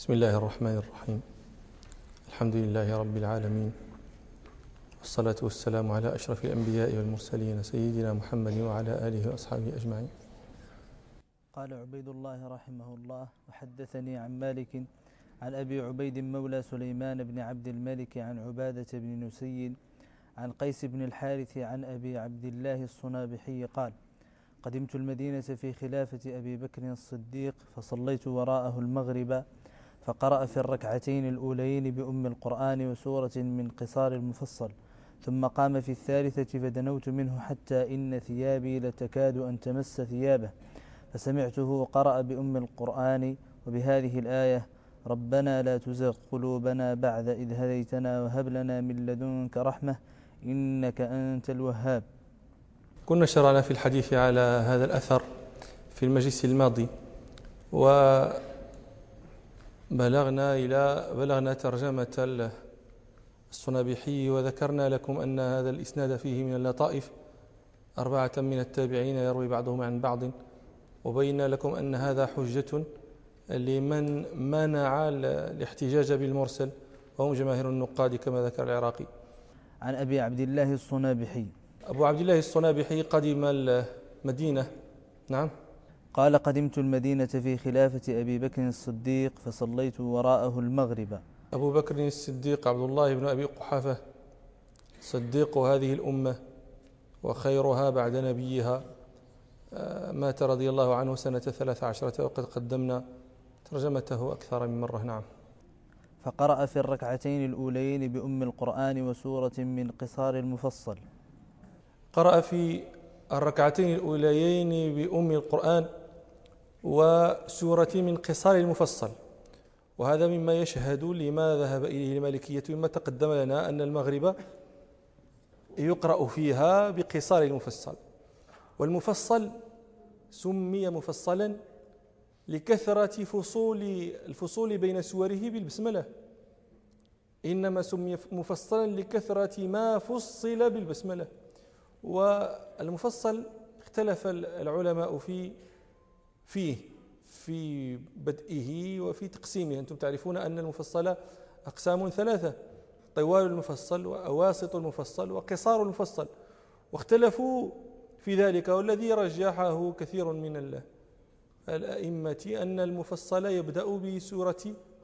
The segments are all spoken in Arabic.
بسم الله الرحمن الرحيم. الحمد لله رب العالمين، والصلاة والسلام على أشرف الأنبياء والمرسلين سيدنا محمد وعلى آله وأصحابه أجمعين. قال عبيد الله رحمه الله: وحدثني عن مالك عن أبي عبيد مولى سليمان بن عبد الملك عن عبادة بن نسي عن قيس بن الحارث عن أبي عبد الله الصنابحي قال: قدمت المدينة في خلافة أبي بكر الصديق فصليت وراءه المغرب، فقرأ في الركعتين الأوليين بأم القرآن وسورة من قصار المفصل، ثم قام في الثالثة فدنوت منه حتى إن ثيابي لتكاد أن تمس ثيابه، فسمعته قرأ بأم القرآن وبهذه الآية: ربنا لا تزغ قلوبنا بعد إذ هديتنا وهب لنا من لدنك رحمة إنك أنت الوهاب. كنا شرعنا في الحديث على هذا الأثر في المجلس الماضي، وبلغنا ترجمة الصنابحي، وذكرنا لكم أن هذا الإسناد فيه من اللطائف 4 من التابعين يروي بعضهم عن بعض، وبينا لكم أن هذا حجة لمن منع الاحتجاج بالمرسل، وهم جماهير النقاد كما ذكر العراقي. عن أبي عبد الله الصنابحي. أبو عبد الله الصنابحي قدم المدينة. نعم. قال: قدمت المدينة في خلافة أبي بكر الصديق فصليت وراءه المغرب. أبو بكر الصديق عبد الله بن أبي قحافة صديق هذه الأمة وخيرها بعد نبيها، مات رضي الله عنه سنة 13، وقد قدمنا ترجمته أكثر من مرة. نعم. فقرأ في الركعتين الأوليين بأم القرآن وسورة من قصار المفصل. قرأ في الركعتين الأوليين بأم القرآن وسورة من قصار المفصل، وهذا مما يشهد لما ذهب إليه المالكية مما تقدم لنا أن المغرب يقرأ فيها بقصار المفصل، والمفصل سمي مفصلا لكثرة الفصول بين سوره بالبسملة، إنما سمي مفصلا لكثرة ما فصل بالبسملة. والمفصل اختلف العلماء في بدئه وفي تقسيمه. أنتم تعرفون أن المفصل أقسام 3: طوال المفصل وأواسط المفصل وقصار المفصل، واختلفوا في ذلك. والذي رجحه كثير من الأئمة أن المفصل يبدأ بسورة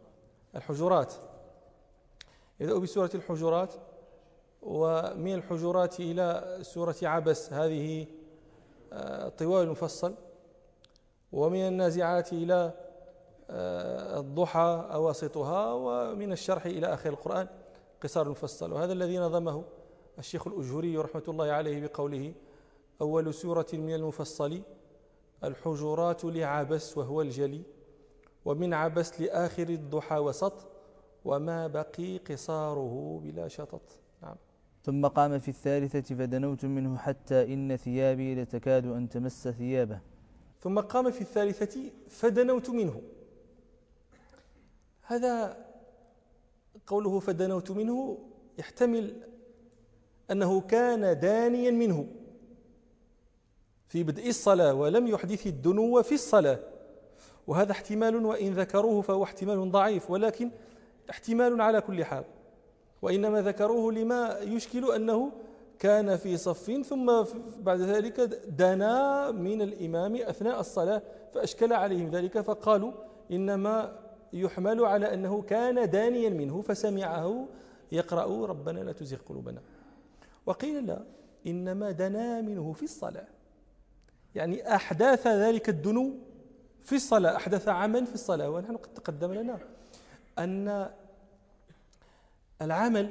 الحجرات، ومن الحجرات إلى سورة عبس هذه طوال المفصل، ومن النازعات إلى الضحى أواسطها، ومن الشرح إلى آخر القرآن قصار المفصل. وهذا الذي نظمه الشيخ الأجهري رحمة الله عليه بقوله: أول سورة من المفصل الحجرات لعبس وهو الجلي، ومن عبس لآخر الضحى وسط، وما بقي قصاره بلا شطط. نعم. ثم قام في الثالثة فدنوت منه حتى إن ثيابي لتكاد أن تمس ثيابه. ثم قام في الثالثة فدنوت منه. هذا قوله فدنوت منه يحتمل أنه كان دانيا منه في بدء الصلاة ولم يحدث الدنو في الصلاة، وهذا احتمال وإن ذكروه فهو احتمال ضعيف، ولكن احتمال على كل حال. وإنما ذكروه لما يشكل أنه كان في صف ثم بعد ذلك دنا من الإمام أثناء الصلاة فأشكل عليهم ذلك، فقالوا إنما يحمل على أنه كان دانيا منه فسمعه يقرأ ربنا لا تزغ قلوبنا. وقيل لا، إنما دنا منه في الصلاة، يعني أحداث ذلك الدنو في الصلاة، أحدث عمل في الصلاة. ونحن قد تقدم لنا أن العمل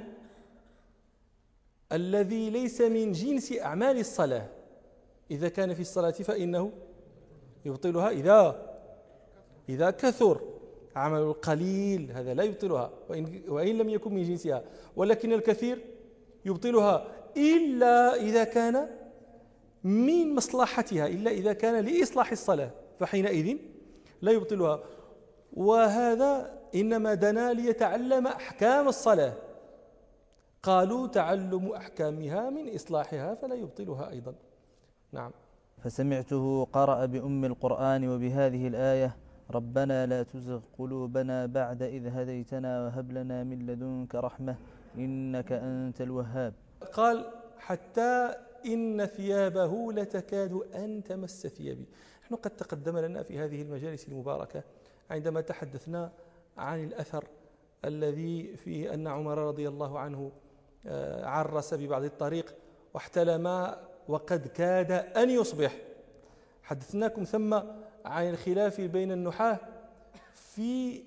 الذي ليس من جنس أعمال الصلاة إذا كان في الصلاة فإنه يبطلها إذا كثر. عمل القليل هذا لا يبطلها وإن لم يكن من جنسها، ولكن الكثير يبطلها إلا إذا كان من مصلحتها، إلا إذا كان لإصلاح الصلاة، فحينئذ لا يبطلها. وهذا إنما دنا ليتعلم أحكام الصلاة، قالوا تعلم أحكامها من إصلاحها فلا يبطلها أيضا. نعم. فسمعته قرأ بأم القرآن وبهذه الآية: ربنا لا تزغ قلوبنا بعد إذ هديتنا وهب لنا من لدنك رحمة إنك أنت الوهاب. قال حتى إن ثيابه لتكاد أن تمس ثيابي. نحن قد تقدم لنا في هذه المجالس المباركة عندما تحدثنا عن الأثر الذي فيه أن عمر رضي الله عنه عرس ببعض الطريق واحتلم وقد كاد أن يصبح. حدثناكم ثم عن الخلاف بين النحاة في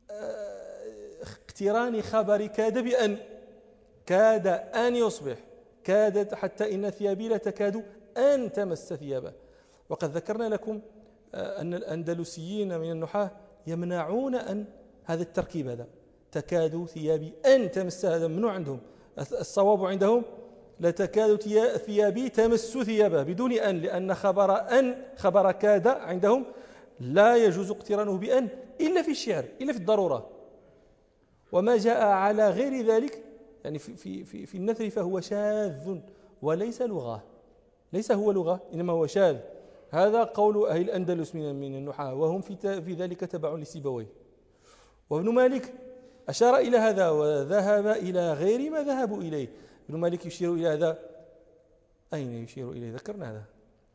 اقتران خبر كاد بأن، كاد أن يصبح، كادت حتى إن ثيابي لتكاد أن تمس ثيابه. وقد ذكرنا لكم أن الأندلسيين من النحاة يمنعون أن هذا التركيب، هذا تكاد ثيابي أن تمس، هذا ممنوع عندهم. الصواب عندهم لتكاد ثيابي تمس ثيابه بدون أن، لأن خبر كاد عندهم لا يجوز اقترانه بأن إلا في الشعر، إلا في الضرورة. وما جاء على غير ذلك يعني في النثر فهو شاذ وليس لغة، ليس هو لغة إنما هو شاذ. هذا قول أهل الأندلس من النحاة، وهم في ذلك تبع لسيبويه. وابن مالك أشار إلى هذا وذهب إلى غير ما ذهبوا إليه. ابن مالك يشير إلى هذا، أين يشير إليه؟ ذكرنا هذا.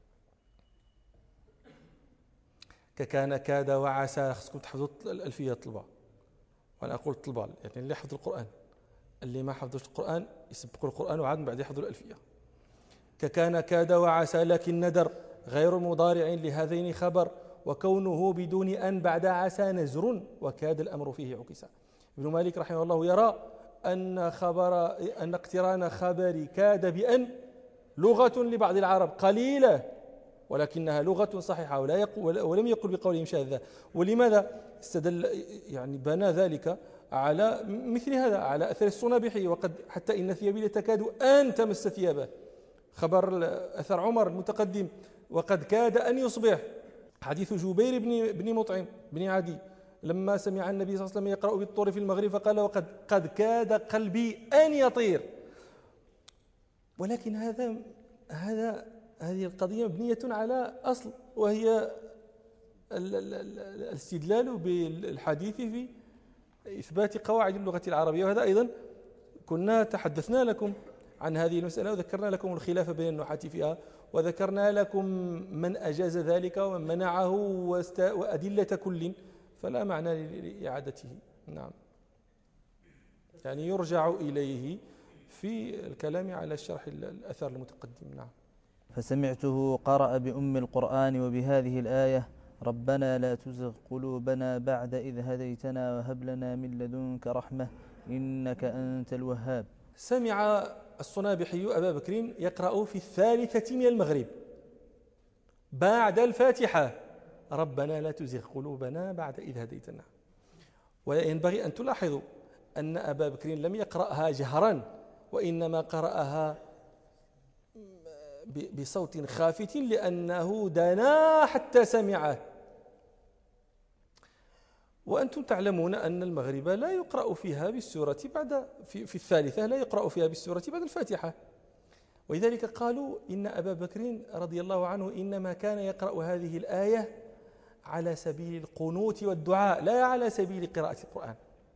ككان كاد وعسى. خصكم تحفظوا الألفية طلبة، وأنا أقول طلبة يعني اللي حفظ القرآن، اللي ما حفظوش القرآن يسبقوا القرآن وعاد من بعد يحفظوا الألفية. ككان كاد وعسى لكن ندر غير مضارع لهذين خبر، وكونه بدون أن بعد عسى نزر وكاد الأمر فيه عكسا. ابن مالك رحمه الله يرى أن اقتران خبر كاد بأن لغة لبعض العرب قليلة، ولكنها لغة صحيحة، ولم يقل بقولهم شاذة. ولماذا استدل؟ يعني بنى ذلك على مثل هذا، على أثر الصنابحي، وقد حتى إن ثيابي لتكاد أن تمس ثيابه. خبر أثر عمر المتقدم وقد كاد أن يصبح. حديث جبير بن مطعم بن عدي لما سمع النبي صلى الله عليه وسلم يقرأ بالطور في المغرب فقال قد كاد قلبي أن يطير. ولكن هذه القضية مبنية على أصل، وهي الاستدلال بالحديث في إثبات قواعد اللغة العربية. وهذا أيضا كنا تحدثنا لكم عن هذه المسألة، وذكرنا لكم الخلاف بين النحاة فيها، وذكرنا لكم من أجاز ذلك ومن منعه وأدلة كل، فلا معنى لإعادته. نعم، يعني يرجع إليه في الكلام على شرح الأثر المتقدم. نعم. فسمعته قرأ بأم القرآن وبهذه الآية ربنا لا تزغ قلوبنا بعد إذ هديتنا وهب لنا من لدنك رحمة إنك أنت الوهاب. سمع الصنابحي أبا بكر يقرأ في 3 من المغرب بعد الفاتحة ربنا لا تزغ قلوبنا بعد إذ هديتنا. وينبغي أن تلاحظوا أن أبا بكر لم يقرأها جهرا، وإنما قرأها بصوت خافت لأنه دنا حتى سمعه. وأنتم تعلمون أن المغرب لا يقرأ فيها بالسورة في الثالثة لا يقرأ فيها بالسورة بعد الفاتحة، ولذلك قالوا إن أبا بكر رضي الله عنه إنما كان يقرأ هذه الآية على سبيل القنوت والدعاء لا على سبيل قراءة القرآن.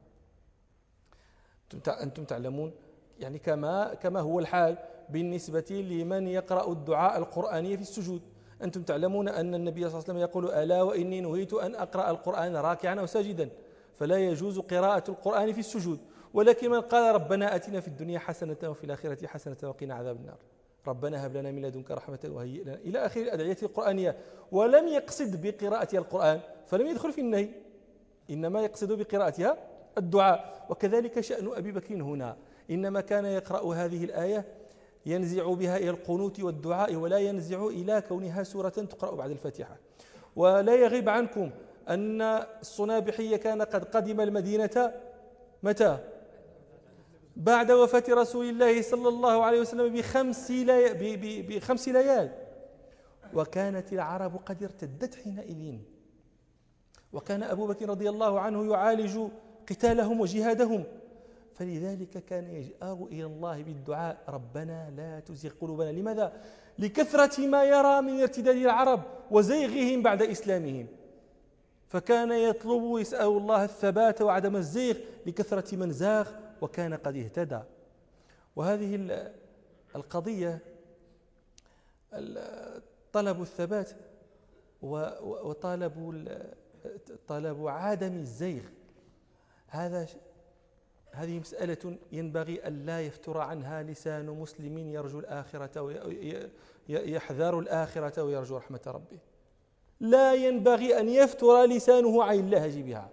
أنتم تعلمون يعني كما هو الحال بالنسبة لمن يقرأ الدعاء القرآني في السجود. أنتم تعلمون أن النبي صلى الله عليه وسلم يقول ألا وإني نهيت أن أقرأ القرآن راكعا أو ساجدا، فلا يجوز قراءة القرآن في السجود. ولكن من قال ربنا آتنا في الدنيا حسنة وفي الآخرة حسنة وقنا عذاب النار، ربنا هب لنا من لدنك رحمة وهيئ لنا إلى آخر الأدعية القرآنية، ولم يقصد بقراءتها القرآن فلم يدخل في النهي، إنما يقصد بقراءتها الدعاء. وكذلك شأن أبي بكر هنا، إنما كان يقرأ هذه الآية ينزع بها إلى القنوت والدعاء، ولا ينزع إلى كونها سورة تقرأ بعد الفاتحة. ولا يغيب عنكم أن الصنابحي كان قد قدم المدينة متى؟ بعد وفاة رسول الله صلى الله عليه وسلم ب5 ليال، وكانت العرب قد ارتدت حينئذ، وكان أبو بكر رضي الله عنه يعالج قتالهم وجهادهم، فلذلك كان يجأر إلى الله بالدعاء ربنا لا تزغ قلوبنا. لماذا؟ لكثرة ما يرى من ارتداد العرب وزيغهم بعد إسلامهم، فكان يطلب ويسأل الله الثبات وعدم الزيغ لكثرة من زاغ وكان قد اهتدى. وهذه القضية طلب الثبات طلب عدم الزيغ، هذه مسألة ينبغي أن لا يفتر عنها لسان مسلم يرجو الآخرة يحذر الآخرة ويرجو رحمة ربه. لا ينبغي أن يفتر لسانه عن اللهج بها.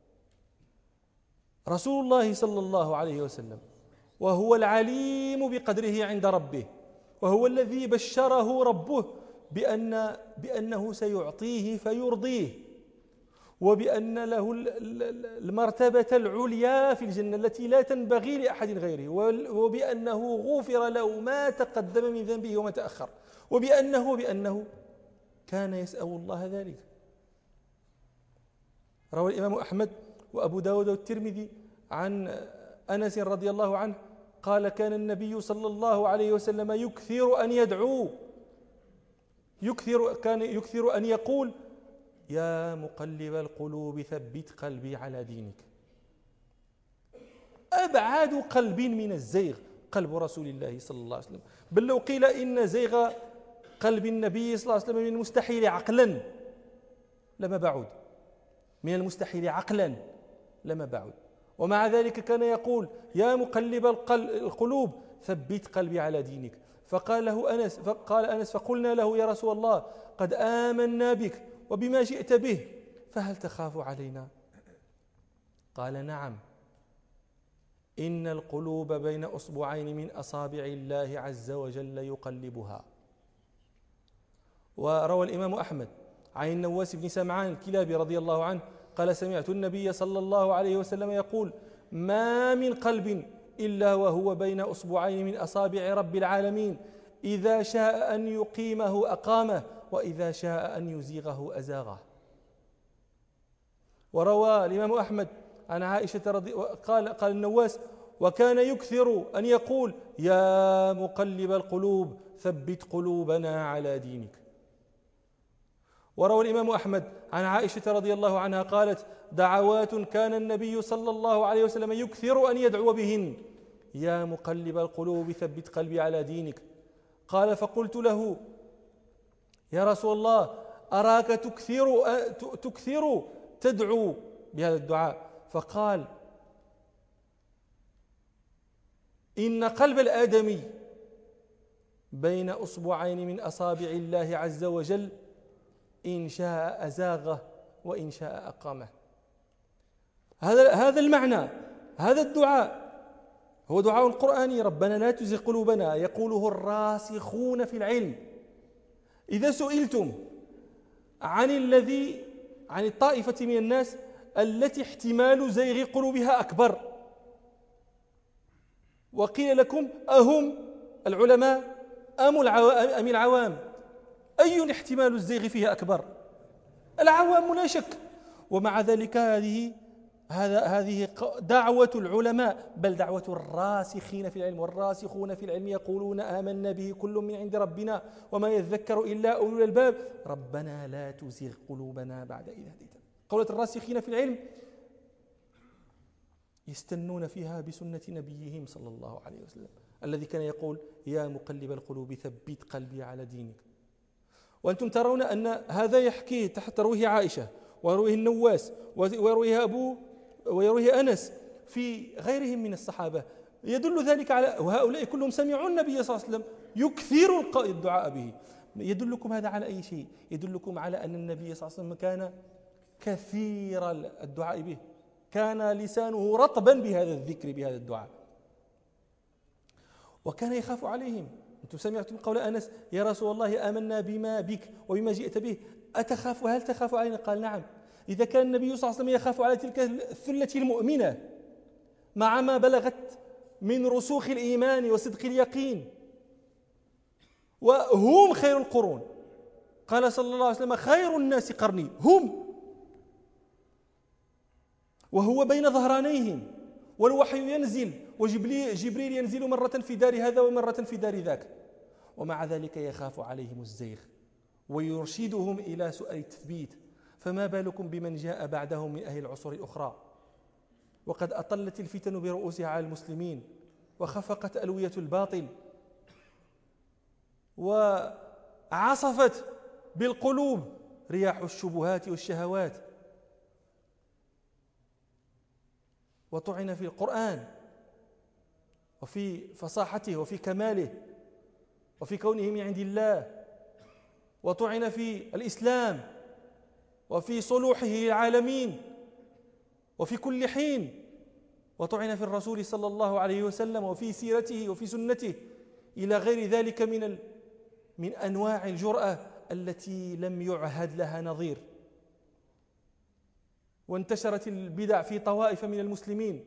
رسول الله صلى الله عليه وسلم وهو العليم بقدره عند ربه، وهو الذي بشره ربه بأنه سيعطيه فيرضيه، وبأن له المرتبة العليا في الجنة التي لا تنبغي لأحد غيره، وبأنه غفر له ما تقدم من ذنبه وما تأخر، وبأنه كان يسأل الله ذلك. روى الإمام أحمد وأبو داود والترمذي عن أنس رضي الله عنه قال: كان النبي صلى الله عليه وسلم يكثر أن يدعو، كان يكثر أن يقول: يا مقلب القلوب ثبت قلبي على دينك. أبعد قلب من الزيغ قلب رسول الله صلى الله عليه وسلم، بل لو قيل إن زيغ قلب النبي صلى الله عليه وسلم من المستحيل عقلا لما بعد، من المستحيل عقلا لما بعد. ومع ذلك كان يقول: يا مقلب القلوب ثبت قلبي على دينك. فقال أنس: فقلنا له: يا رسول الله قد آمنا بك وبما جئت به، فهل تخاف علينا؟ قال: نعم، إن القلوب بين أصبعين من أصابع الله عز وجل يقلبها. وروى الإمام أحمد عن النواس بن سمعان الكلابي رضي الله عنه قال: سمعت النبي صلى الله عليه وسلم يقول: ما من قلب إلا وهو بين أصبعين من أصابع رب العالمين، إذا شاء أن يقيمه أقامه، وإذا شاء أن يزيغه أزاغه. وروى الإمام أحمد عن عائشة قال النواس: وكان يكثر أن يقول: يا مقلب القلوب ثبت قلوبنا على دينك. وروى الإمام أحمد عن عائشة رضي الله عنها قالت: دعوات كان النبي صلى الله عليه وسلم يكثر أن يدعو بهن: يا مقلب القلوب ثبت قلبي على دينك. قال: فقلت له: يا رسول الله أراك تكثر تدعو بهذا الدعاء. فقال: إن قلب الآدمي بين أصبعين من أصابع الله عز وجل، إن شاء أزاغه وإن شاء أقامه. هذا المعنى، هذا الدعاء هو دعاء القرآني: ربنا لا تزغ قلوبنا، يقوله الراسخون في العلم. إذا سئلتم عن الطائفة من الناس التي احتمال زيغ قلوبها أكبر، وقيل لكم: أهم العلماء أم العوام؟ أي احتمال الزيغ فيها أكبر؟ العوام لا شك. ومع ذلك هذه دعوة العلماء، بل دعوة الراسخين في العلم. والراسخون في العلم يقولون: آمنا به كل من عند ربنا وما يذكر إلا أولو الألباب ربنا لا تزغ قلوبنا بعد إذ هديتنا. قولة الراسخين في العلم يستنون فيها بسنة نبيهم صلى الله عليه وسلم الذي كان يقول: يا مقلب القلوب ثبت قلبي على دينك. وأنتم ترون أن هذا يحكيه ترويه عائشة، ويرويه النواس، ويرويه أنس في غيرهم من الصحابة، يدل ذلك على، وهؤلاء كلهم سمعوا النبي صلى الله عليه وسلم يكثر الدعاء به. يدلكم هذا على أي شيء؟ يدلكم على أن النبي صلى الله عليه وسلم كان كثير الدعاء به، كان لسانه رطبا بهذا الذكر، بهذا الدعاء، وكان يخاف عليهم. أنتم سمعتم قول أنس: يا رسول الله آمنا بما بك وبما جئت به، هل تخاف علينا؟ قال: نعم. إذا كان النبي صلى الله عليه وسلم يخاف على تلك الثلة المؤمنة مع ما بلغت من رسوخ الإيمان وصدق اليقين، وهم خير القرون، قال صلى الله عليه وسلم: خير الناس قرني، هم، وهو بين ظهرانيهم، والوحي ينزل، وجبريل ينزل مرة في دار هذا ومرة في دار ذاك، ومع ذلك يخاف عليهم الزيغ ويرشدهم إلى سؤال التثبيت. فما بالكم بمن جاء بعدهم من أهل العصور الأخرى؟ وقد أطلت الفتن برؤوسها على المسلمين، وخفقت ألوية الباطل، وعصفت بالقلوب رياح الشبهات والشهوات، وطعن في القرآن وفي فصاحته وفي كماله وفي كونه من عند الله، وطعن في الإسلام وفي صلوحه العالمين وفي كل حين، وطعن في الرسول صلى الله عليه وسلم وفي سيرته وفي سنته إلى غير ذلك من أنواع الجرأة التي لم يعهد لها نظير. وانتشرت البدع في طوائف من المسلمين،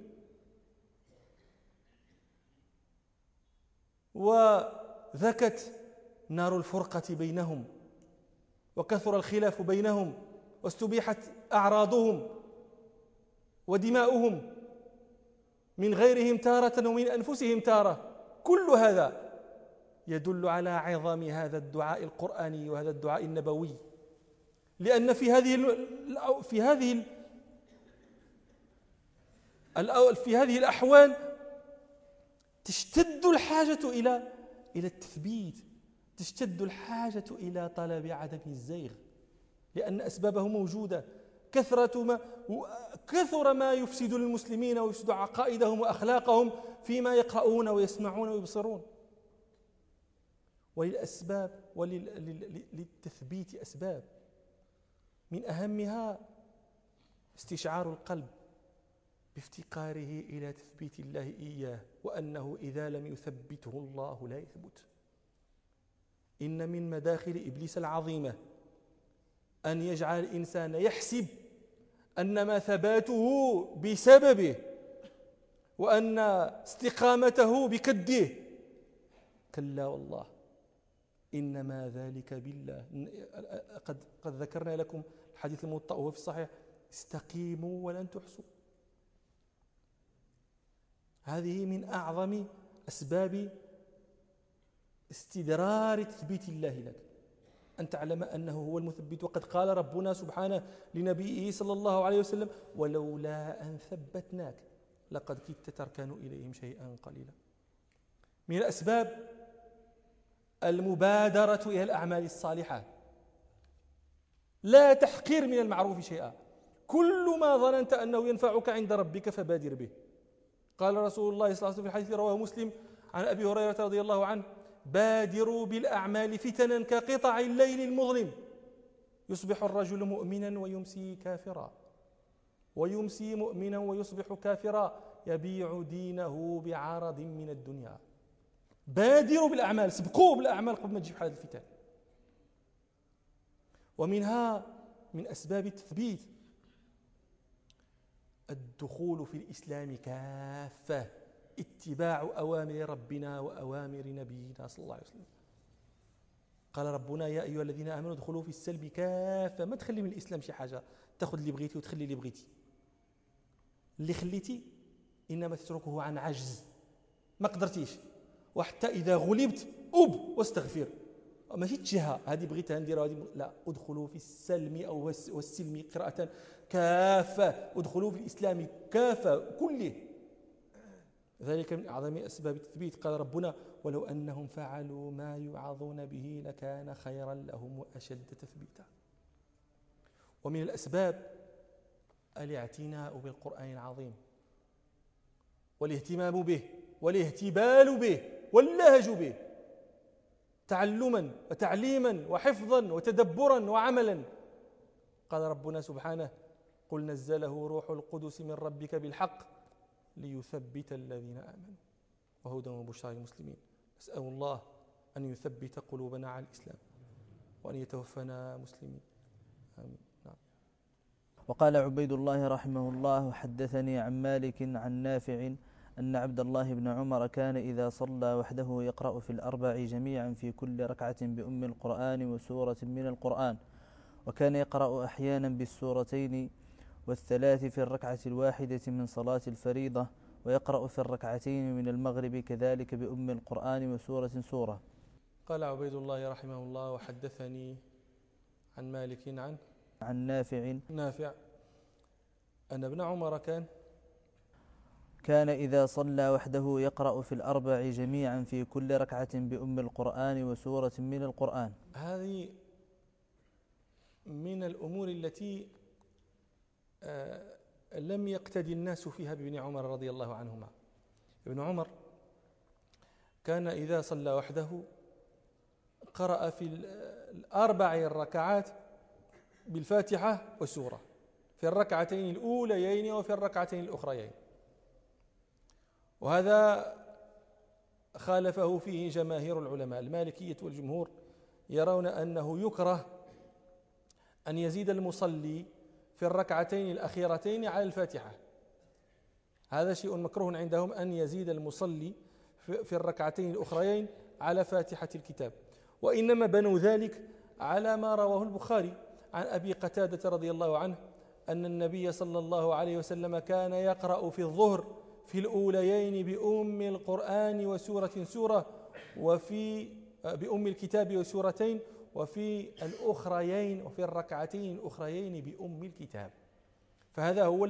وذكت نار الفرقة بينهم، وكثر الخلاف بينهم، واستبيحت أعراضهم ودماؤهم من غيرهم تارة ومن أنفسهم تارة. كل هذا يدل على عظم هذا الدعاء القرآني وهذا الدعاء النبوي، لأن في هذه الأحوال تشتد الحاجة إلى التثبيت، تشتد الحاجة إلى طلب عدم الزيغ، لأن أسبابه موجودة. كثر ما يفسد المسلمين ويفسد عقائدهم وأخلاقهم فيما يقرؤون ويسمعون ويبصرون. وللأسباب وللتثبيت أسباب، من أهمها استشعار القلب بافتقاره إلى تثبيت الله إياه، وأنه إذا لم يثبته الله لا يثبت. إن من مداخل إبليس العظيمة أن يجعل الإنسان يحسب أنما ثباته بسببه وأن استقامته بكده. كلا والله، إنما ذلك بالله. قد ذكرنا لكم الحديث الموطأ وهو في الصحيح: استقيموا ولن تحصوا. هذه من أعظم أسباب استدرار تثبيت الله لك، أن تعلم أنه هو المثبت. وقد قال ربنا سبحانه لنبيه صلى الله عليه وسلم: ولولا أن ثبتناك لقد كدت تركن إليهم شيئا قليلا. من الأسباب المبادرة إلى الأعمال الصالحة، لا تحقير من المعروف شيئا، كل ما ظننت أنه ينفعك عند ربك فبادر به. قال رسول الله صلى الله عليه وسلم في الحديث رواه مسلم عن أبي هريرة رضي الله عنه: بادروا بالأعمال فتنا كقطع الليل المظلم، يصبح الرجل مؤمنا ويمسي كافرا، ويمسي مؤمنا ويصبح كافرا، يبيع دينه بعرض من الدنيا. بادروا بالأعمال، سبقوا بالأعمال قبل ما تجيب حال الفتن. ومنها من أسباب التثبيت الدخول في الإسلام كافة، اتباع أوامر ربنا وأوامر نبينا صلى الله عليه وسلم. قال ربنا: يا أيها الذين آمنوا ادخلوا في السلم كافة. ما تخلي من الإسلام شي حاجة، تأخذ اللي بغيتي وتخلي اللي بغيتي. اللي خليتي إنما تتركه عن عجز، ما قدرتيش، وحتى إذا غلبت واستغفر. ماشي تجهة هذه بغيتها نديرها هذه، لا، ادخلوا في السلم أو والسلم قراءة كافة، ادخلوا في الإسلام كافة كله. ذلك من أعظم أسباب التثبيت. قال ربنا: ولو أنهم فعلوا ما يوعظون به لكان خيرا لهم وأشد تثبيتا. ومن الأسباب الاعتناء بالقرآن العظيم، والاهتمام به، والاهتبال به، واللهج به، تعلما وتعليما وحفظا وتدبرا وعملا. قال ربنا سبحانه: قل نزله روح القدس من ربك بالحق ليثبت الذين آمنوا وهدى وبشرى للمسلمين. نسأل الله أن يثبت قلوبنا على الإسلام وأن يتوفنا مسلمين، آمين. نعم. وقال عبيد الله رحمه الله: حدثني عن مالك عن نافع أن عبد الله بن عمر كان إذا صلى وحده يقرأ في الأربع جميعا في كل ركعة بأم القرآن وسورة من القرآن، وكان يقرأ أحيانا بالسورتين والثلاث في الركعة الواحدة من صلاة الفريضة، ويقرأ في الركعتين من المغرب كذلك بأم القرآن وسورة سورة. قال عبيد الله رحمه الله: وحدثني عن مالك عن عن نافع أن ابن عمر كان إذا صلى وحده يقرأ في الأربع جميعا في كل ركعة بأم القرآن وسورة من القرآن. هذه من الأمور التي لم يقتدي الناس فيها بابن عمر رضي الله عنهما. ابن عمر كان إذا صلى وحده قرأ في الأربع الركعات بالفاتحة والسورة في الركعتين الأوليين وفي الركعتين الأخريين، وهذا خالفه فيه جماهير العلماء. المالكية والجمهور يرون أنه يكره أن يزيد المصلي في الركعتين الأخيرتين على الفاتحة، هذا شيء مكروه عندهم أن يزيد المصلي في الركعتين الأخريين على فاتحة الكتاب، وإنما بنوا ذلك على ما رواه البخاري عن أبي قتادة رضي الله عنه أن النبي صلى الله عليه وسلم كان يقرأ في الظهر في الأوليين بأم القرآن سورة وفي بأم الكتاب وسورتين، وفي الأخريين وفي الركعتين الأخريين بأم الكتاب. فهذا هو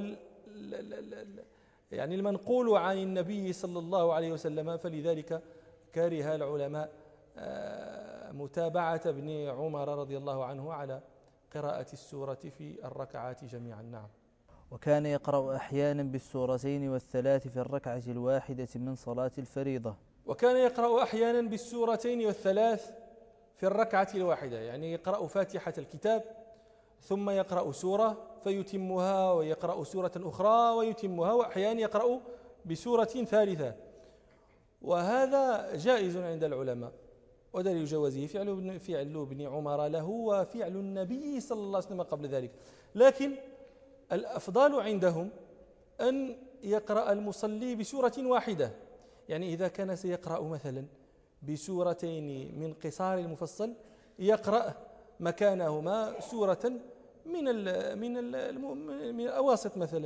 يعني المنقول عن النبي صلى الله عليه وسلم، فلذلك كره العلماء متابعة ابن عمر رضي الله عنه على قراءة السورة في الركعات جميعا. نعم. وكان يقرأ أحيانا بالسورتين والثلاث في الركعة الواحدة من صلاة الفريضة. وكان يقرأ أحيانا بالسورتين والثلاث في الركعة الواحدة، يعني يقرأ فاتحة الكتاب ثم يقرأ سورة فيتمها ويقرأ سورة أخرى ويتمها، وأحيانا يقرأ بسورة ثالثة، وهذا جائز عند العلماء، ودليل جوازه فعل ابن عمر له وفعل النبي صلى الله عليه وسلم قبل ذلك. لكن الأفضل عندهم أن يقرأ المصلي بسورة واحدة، يعني إذا كان سيقرأ مثلا بسورتين من قصار المفصل يقرأ مكانهما سورة من الأواسط مثلا.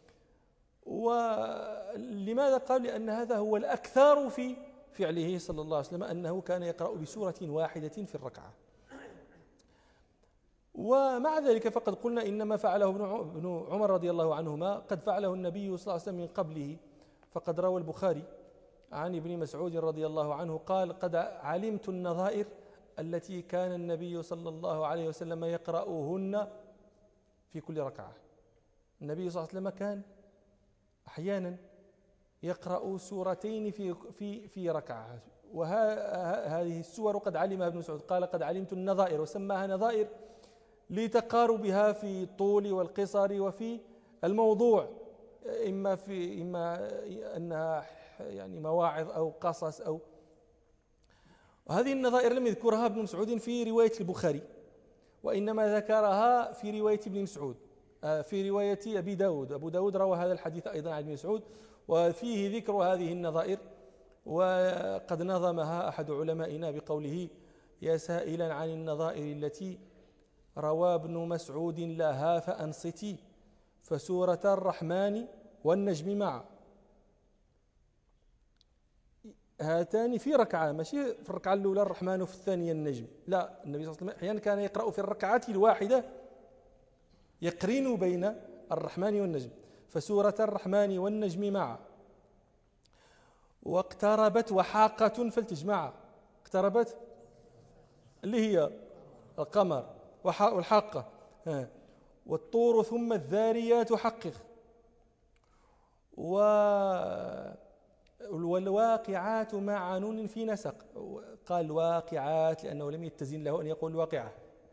ولماذا قال؟ لأن هذا هو الأكثر في فعله صلى الله عليه وسلم، أنه كان يقرأ بسورة واحدة في الركعة. ومع ذلك فقد قلنا إنما فعله ابن عمر رضي الله عنهما قد فعله النبي صلى الله عليه وسلم من قبله، فقد روى البخاري عن ابن مسعود رضي الله عنه قال: قد علمت النظائر التي كان النبي صلى الله عليه وسلم يقرأهن في كل ركعة. النبي صلى الله عليه وسلم كان أحيانا يقرأ سورتين في ركعة، وهذه السور قد علمها ابن مسعود، قال: قد علمت النظائر، وسماها نظائر لتقاربها في الطول والقصر وفي الموضوع، إما أنها يعني مواعظ أو قصص وهذه النظائر لم يذكرها ابن مسعود في رواية البخاري، وإنما ذكرها في رواية ابن مسعود في رواية أبو داود روى هذا الحديث أيضا عن ابن مسعود، وفيه ذكر هذه النظائر. وقد نظمها أحد علمائنا بقوله: يا سائلا عن النظائر التي روى ابن مسعود لها فأنصتي، فسورة الرحمن والنجم معا، هاتان في ركعة، ماشي في الركعة الأولى الرحمن وفي الثانية النجم، لا، النبي صلى الله عليه وسلم أحيانا كان يقرأ في الركعة الواحدة يقرن بين الرحمن والنجم، فسورة الرحمن والنجم معا، واقتربت وحاقة فلتجمعا، اقتربت اللي هي القمر والحاقة، والطور ثم الذاريات حقق، والواقعات مع نون في نسق، قال واقعات لأنه لم يتزن له أن يقول واقعة،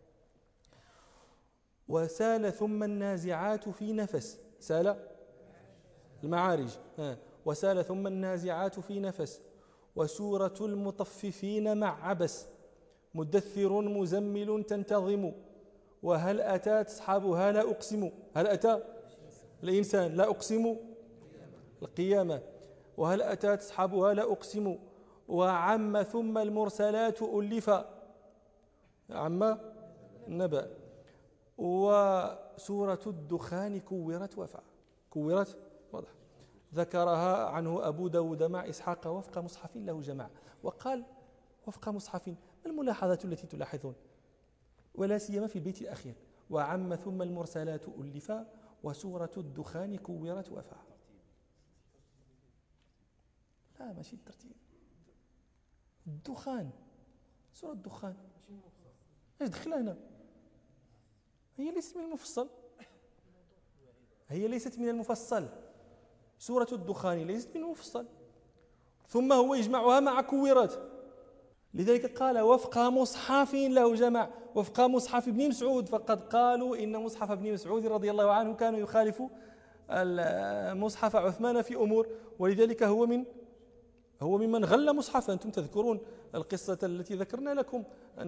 وسال ثم النازعات في نفس، سال المعارج، وسال ثم النازعات في نفس، وسورة المطففين مع عبس، مدثر مزمل تنتظم، وهل أتى تصحابها لا أقسم، هل أتى الإنسان لا أقسم القيامة، وهل أتى تصحابها لا أقسم، وعم ثم المرسلات ألفا، عم النبأ، وسورة الدخان كورت وفا، كورت واضح، ذكرها عنه أبو داود مع إسحاق وفق مصحف له جماعة. وقال وفق مصحف، ما الملاحظة التي تلاحظون؟ ولا سيما في البيت الأخير، وعم ثم المرسلات ألفا وسورة الدخان كورت وفا. لا ماشي الترتيب. الدخان، سورة الدخان ايش دخلها هنا؟ هي ليست من المفصل، هي ليست من المفصل. سورة الدخان ليست من المفصل، ثم هو يجمعها مع كورت. لذلك قال وفق مصحف له جمع، وفق مصحف ابن مسعود، فقد قالوا إن مصحف ابن مسعود رضي الله عنه كان يخالف مصحف عثمان في أمور، ولذلك هو ممن غل مصحفا. أنتم تذكرون القصة التي ذكرنا لكم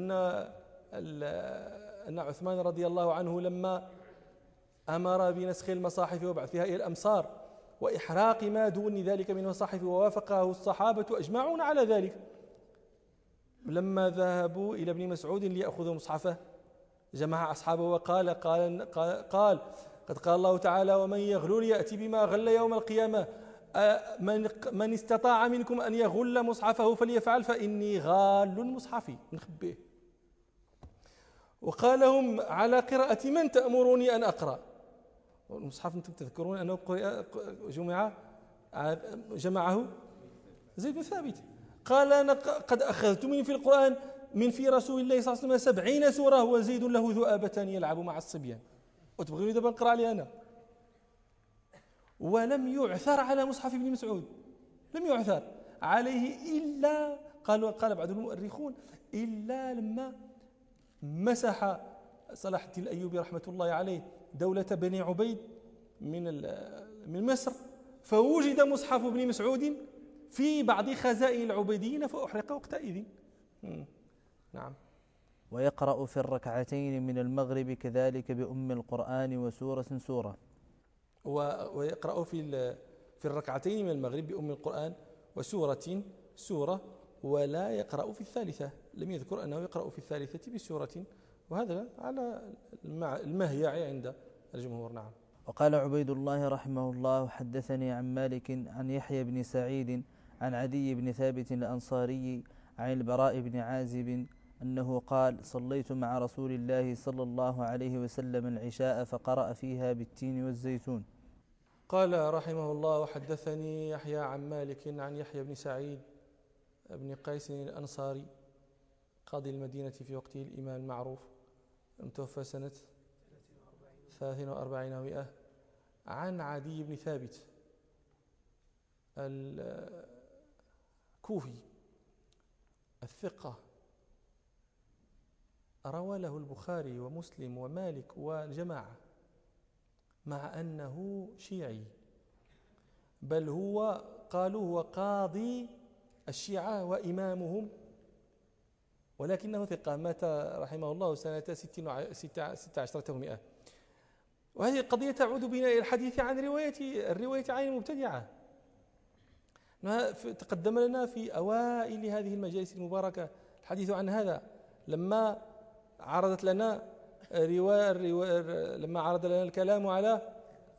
أن عثمان رضي الله عنه لما أمر بنسخ المصاحف وبعثها إلى الأمصار وإحراق ما دون ذلك من المصاحف، ووافقه الصحابة أجمعون على ذلك. لما ذهبوا إلى ابن مسعود ليأخذوا مصحفه جمع أصحابه وقال قد قال الله تعالى ومن يغلل يأتي بما غل يوم القيامة، من استطاع منكم أن يغل مصحفه فليفعل فإني غال مصحفي نخبيه. وقال لهم على قراءة من تأمروني أن أقرأ؟ المصحف أنتم تذكرون أنه جمعه زيد بن ثابت. قال أنا قد أخذت من في القرآن من في رسول الله صلى الله عليه وسلم 70 سورة وزيد له ذؤابتان يلعب مع الصبيان، وتبغوني دابا نقرأ عليه أنا؟ ولم يعثر على مصحف ابن مسعود، لم يعثر عليه إلا قال بعض المؤرخون إلا لما مسح صلاح الدين الأيوبي رحمة الله عليه دولة بني عبيد من مصر، فوجد مصحف ابن مسعود في بعض خزائن العبيديين فأحرق وقتئذ. نعم. ويقرأ في الركعتين من المغرب كذلك بأم القرآن وسورة سورة. ويقرأ في الركعتين من المغرب بأم القرآن وسورة سورة، ولا يقرأ في الثالثة. لم يذكر أنه يقرأ في الثالثة بسورة، وهذا على المهيع عند الجمهور. نعم. وقال عبيد الله رحمه الله حدثني عن مالك عن يحيى بن سعيد عن عدي بن ثابت الأنصاري عن البراء بن عازب أنه قال صليت مع رسول الله صلى الله عليه وسلم العشاء فقرأ فيها بالتين والزيتون. قال رحمه الله وحدثني يحيى عن مالك عن يحيى بن سعيد بن قيس الأنصاري قاضي المدينة في وقته الإمام المعروف المتوفى سنة 43 و100، عن عدي بن ثابت الكوفي الثقة، روى له البخاري ومسلم ومالك والجماعة، مع أنه شيعي، بل قالوا هو قاضي الشيعة وإمامهم، ولكنه ثقة، مات رحمه الله سنة 16 و100. وهذه القضية تعود بنا إلى الحديث عن الرواية عن المبتدعة. تقدم لنا في أوائل هذه المجالس المباركة الحديث عن هذا، لما عرضت لنا لما عرض لنا الكلام على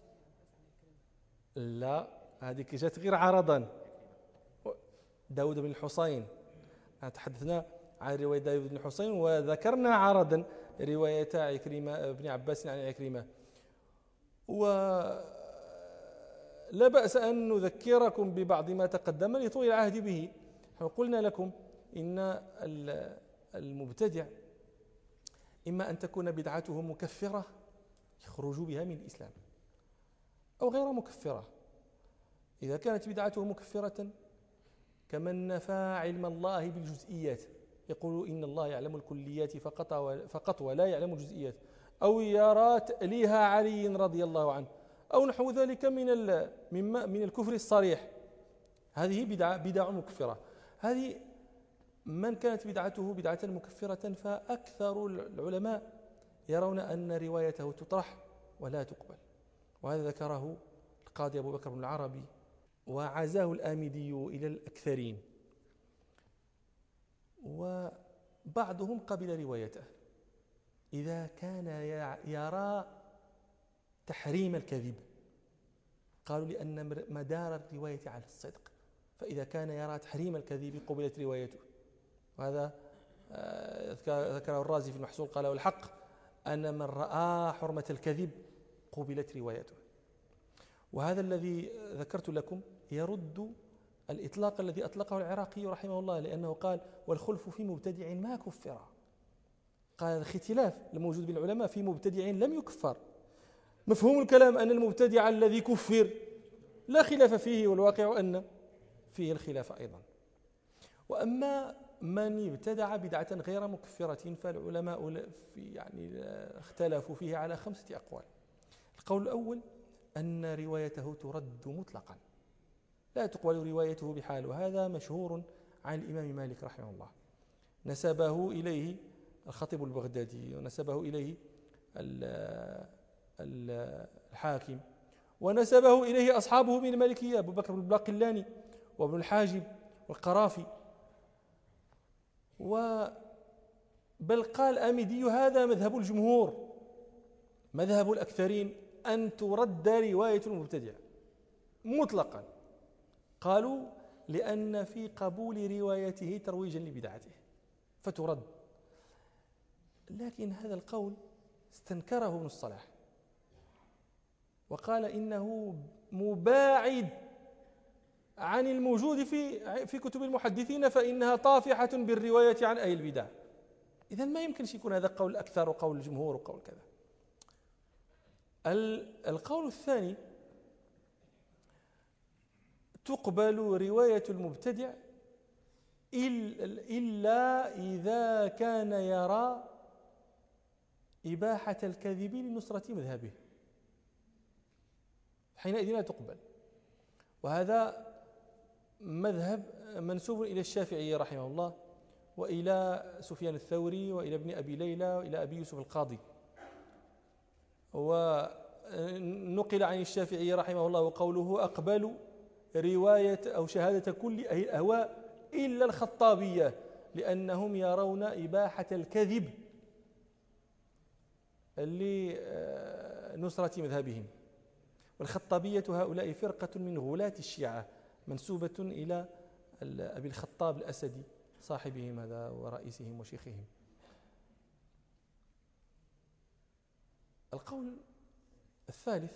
لا هذه جات غير عرضا داود بن الحصين. تحدثنا عن رواية داود بن الحصين وذكرنا عرضا رواية عكرمة بن عباس عن عكرمة، ولا بأس أن نذكركم ببعض ما تقدم لطول العهد به. قلنا لكم إن المبتدع إما أن تكون بدعته مكفرة يخرج بها من الإسلام، أو غير مكفرة. إذا كانت بدعته مكفرة كمن نفى علم الله بالجزئيات، يقول إن الله يعلم الكليات فقط ولا يعلم الجزئيات، أو يرى تأليه علي رضي الله عنه، أو نحو ذلك من الكفر الصريح. هذه بدع مكفرة. هذه من كانت بدعته بدعة مكفرة فأكثر العلماء يرون أن روايته تطرح ولا تقبل، وهذا ذكره القاضي أبو بكر بن العربي وعزاه الآمدي إلى الأكثرين، وبعضهم قبل روايته إذا كان يرى تحريم الكذب، قالوا لأن مدار الرواية على الصدق، فإذا كان يرى تحريم الكذب قبلت روايته. وهذا ذكره الرازي في المحصول قال والحق أن من رأى حرمة الكذب قبلت روايته. وهذا الذي ذكرت لكم يرد الإطلاق الذي أطلقه العراقي رحمه الله، لأنه قال والخلف في مبتدع ما كفر. قال الاختلاف الموجود بين العلماء في مبتدع لم يكفر. مفهوم الكلام أن المبتدع الذي كفر لا خلاف فيه، والواقع أن فيه الخلاف أيضا. وأما من ابتدع بدعة غير مكفرة فالعلماء اختلفوا فيه على 5 أقوال. القول الأول أن روايته ترد مطلقا، لا تقبل روايته بحال، وهذا مشهور عن الإمام مالك رحمه الله، نسبه إليه الخطيب البغدادي، ونسبه إليه الحاكم، ونسبه إليه أصحابه من المالكية، أبو بكر بن الباقلاني وابن الحاجب والقرافي، بل قال آمدي هذا مذهب الجمهور، مذهب الأكثرين أن ترد رواية المبتدع مطلقا. قالوا لأن في قبول روايته ترويجا لبدعته فترد. لكن هذا القول استنكره ابن الصلاح وقال إنه مباعد عن الموجود في كتب المحدثين، فإنها طافحة بالرواية عن أهل البدع. إذن ما يمكنش يكون هذا قول الأكثر وقول الجمهور وقول كذا. القول الثاني تقبل رواية المبتدع إلا إذا كان يرى إباحة الكذب لنصرة مذهبه، حينئذ لا تقبل. وهذا مذهب منسوب إلى الشافعي رحمه الله، وإلى سفيان الثوري، وإلى ابن أبي ليلى، وإلى أبي يوسف القاضي. ونقل عن الشافعي رحمه الله قوله أقبل رواية أو شهادة كل أهل الأهواء إلا الخطابية لأنهم يرون إباحة الكذب لنصرة مذهبهم. والخطابية هؤلاء فرقة من غلاة الشيعة منسوبة إلى أبي الخطاب الأسدي صاحبهم هذا ورئيسهم وشيخهم. القول الثالث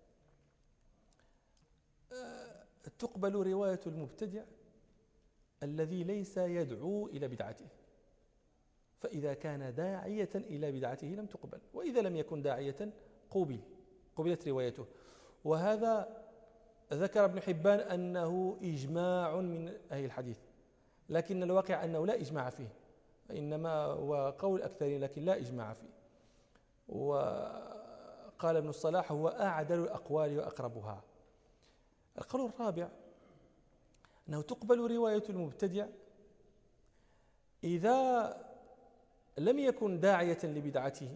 تقبل رواية المبتدع الذي ليس يدعو إلى بدعته، فإذا كان داعية إلى بدعته لم تقبل، وإذا لم يكن داعية قبلت روايته. وهذا ذكر ابن حبان أنه إجماع من أهل الحديث، لكن الواقع أنه لا إجماع فيه، إنما هو قول أكثر لكن لا إجماع فيه. وقال ابن الصلاح هو أعدل الأقوال وأقربها. القول الرابع أنه تقبل رواية المبتدع إذا لم يكن داعية لبدعته،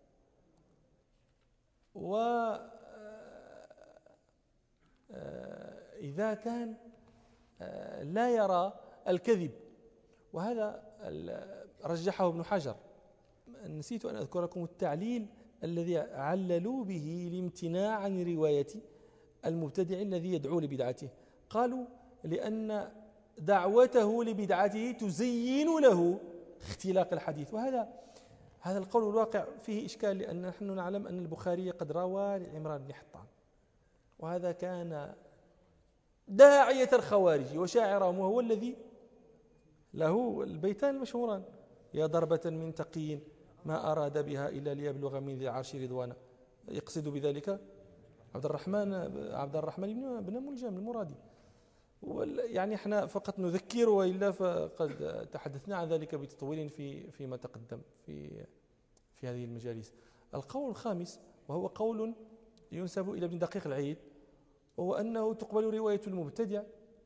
وإذا كان لا يرى الكذب، وهذا رجحه ابن حجر. نسيت أن أذكر لكم التعليل الذي عللوا به الامتناع عن رواية المبتدع الذي يدعو لبدعته. قالوا لأن دعوته لبدعته تزين له اختلاق الحديث. وهذا القول الواقع فيه إشكال، لأن نحن نعلم أن البخاري قد روى لعمران بن حطان، وهذا كان داعية الخوارج وشاعرهم، وهو الذي له البيتان المشهوران: يا ضربة من تقي ما أراد بها إلا ليبلغ من ذي العرش رضوانا. يقصد بذلك عبد الرحمن بن ملجم المرادي. يعني احنا فقط نذكر، وإلا فقد تحدثنا عن ذلك بتطويل فيما تقدم في هذه المجالس. القول الخامس وهو قول ينسب إلى ابن دقيق العيد، وهو أنه تقبل رواية المبتدع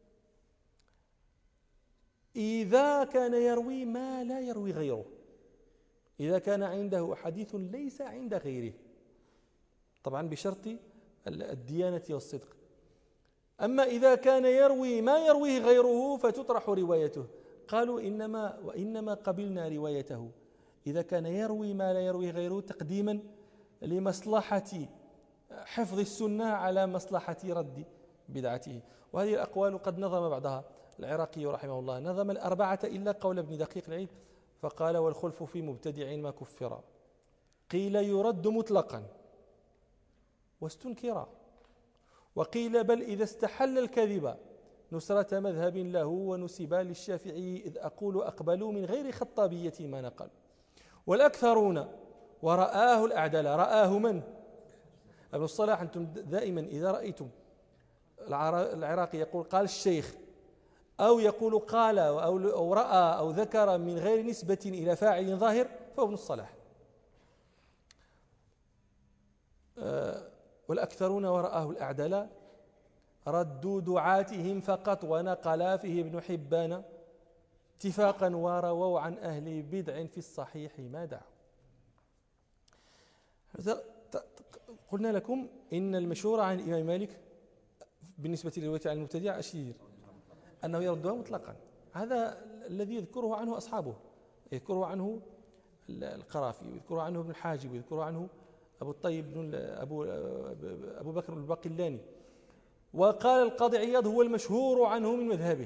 إذا كان يروي ما لا يروي غيره، إذا كان عنده حديث ليس عند غيره، طبعا بشرط الديانة والصدق. أما إذا كان يروي ما يرويه غيره فتطرح روايته. قالوا وإنما قبلنا روايته إذا كان يروي ما لا يرويه غيره تقديما لمصلحة حفظ السنة على مصلحة رد بدعته. وهذه الأقوال قد نظم بعضها العراقي رحمه الله، نظم 4 إلا قول ابن دقيق العيد، فقال والخلف في مبتدع ما كفر. قيل يرد مطلقا واستنكر، وقيل بل إذا استحل الكذب نصرة مذهب له ونسب للشافعي إذ أقول أقبلوا من غير خطابية ما نقل. والأكثرون ورآه الأعدل، رآه من؟ ابن الصلاح. أنتم دائما إذا رأيتم العراقي يقول قال الشيخ، أو يقول قال أو رأى أو ذكر من غير نسبة إلى فاعل ظاهر، فهو ابن الصلاح. والأكثرون ورآه الأعدل ردوا دعاتهم فقط، ونقلا فيه ابن حبان اتفاقا ورووا عن أهل بدع في الصحيح ما دعوا. قلنا لكم إن المشهور عن الإمام مالك بالنسبة للرواية عن المبتدع أشير أنه يردها مطلقا. هذا الذي يذكره عنه أصحابه، يذكره عنه القرافي، ويذكره عنه ابن الحاجب، ويذكره عنه أبو الطيب بن أبو بكر الباقلاني. وقال القاضي عياض هو المشهور عنه من مذهبه،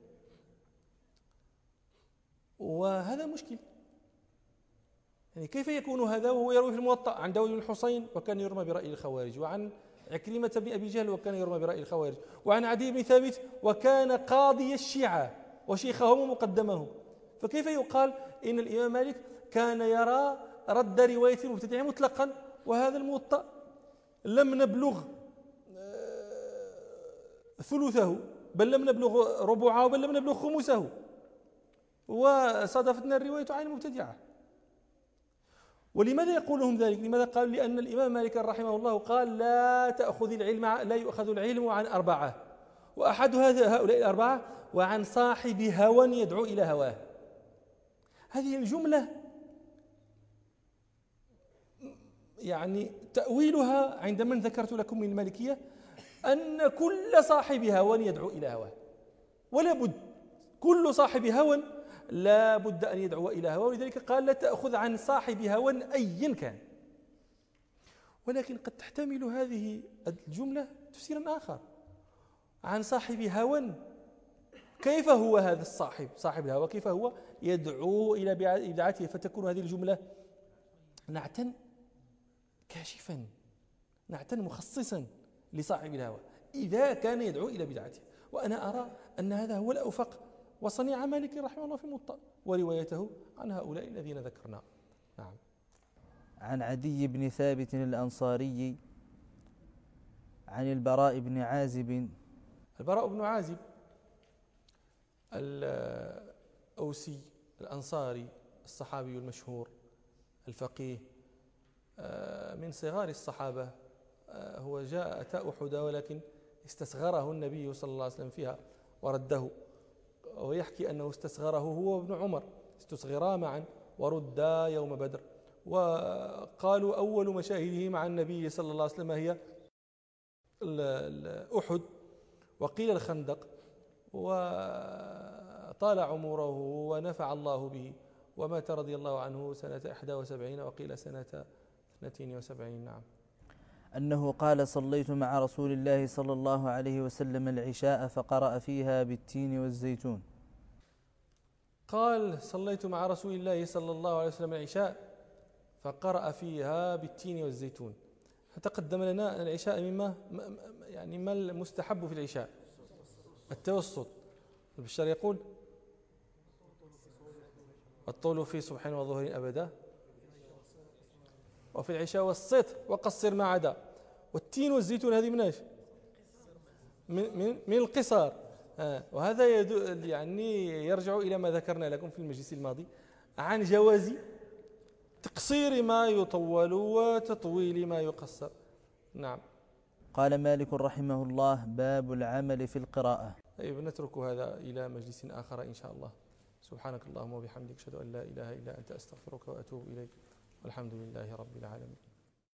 وهذا مشكل. يعني كيف يكون هذا وهو يروي في الموطأ عن داود بن الحصين وكان يرمى برأي الخوارج، وعن عكرمة بن أبي جهل وكان يرمى برأي الخوارج، وعن عدي بن ثابت وكان قاضي الشيعة وشيخهم ومقدمهم، فكيف يقال إن الإمام مالك كان يرى رد رواية المبتدع مطلقا، وهذا الموطأ لم نبلغ ثلثه، بل لم نبلغ ربعه، بل لم نبلغ خمسه، وصادفتنا الرواية عن المبتدعة. ولماذا يقولهم ذلك؟ لماذا قالوا؟ لأن الإمام مالك رحمه الله قال لا يؤخذ العلم عن أربعة، وأحد هؤلاء الأربعة وعن صاحب هوى يدعو إلى هواه. هذه الجملة يعني تأويلها عند من ذكرت لكم من المالكية أن كل صاحب هوى يدعو إلى هواه، ولا بد، كل صاحب هوى لا بد أن يدعو إلى هواه، ولذلك قال لا تأخذ عن صاحب هوى أيا كان. ولكن قد تحتمل هذه الجملة تفسيرا آخر، عن صاحب هوى. كيف هو هذا الصاحب، صاحب الهوى، كيف هو يدعو إلى بدعته؟ فتكون هذه الجملة نعتا كاشفا، نعتا مخصصا لصاحب الهوى إذا كان يدعو إلى بدعته. وأنا أرى أن هذا هو الأوفق، وصنيع مالك رحمه الله في الموطأ وروايته عن هؤلاء الذين ذكرنا. نعم. عن عدي بن ثابت الأنصاري عن البراء بن عازب. البراء بن عازب الأوسي الأنصاري الصحابي المشهور الفقيه من صغار الصحابة، هو جاء أتى أحد ولكن استصغره النبي صلى الله عليه وسلم فيها ورده، ويحكي أنه استصغره هو وابن عمر، استصغرا معا وردا يوم بدر. وقالوا أول مشاهده مع النبي صلى الله عليه وسلم هي أحد، وقيل الخندق، وطال عمره ونفع الله به، ومات رضي الله عنه سنة 71 وقيل سنة 72. نعم. أنه قال صليت مع رسول الله صلى الله عليه وسلم العشاء فقرأ فيها بالتين والزيتون. قال صليت مع رسول الله صلى الله عليه وسلم العشاء فقرأ فيها بالتين والزيتون. تقدم لنا العشاء مما يعني ما المستحب في العشاء؟ التوسط. البشار يقول الطول في صبح وظهر أبدا، وفي العشاء والسطر وقصر ما عدا. والتين والزيتون هذه من ايش؟ من القصار. وهذا يعني يرجع إلى ما ذكرنا لكم في المجلس الماضي عن جواز تقصير ما يطول وتطويل ما يقصر. نعم. قال مالك رحمه الله باب العمل في القراءة. طيب نترك هذا إلى مجلس آخر إن شاء الله. سبحانك اللهم وبحمدك أشهد أن لا إله إلا أنت أستغفرك وأتوب إليك، والحمد لله رب العالمين.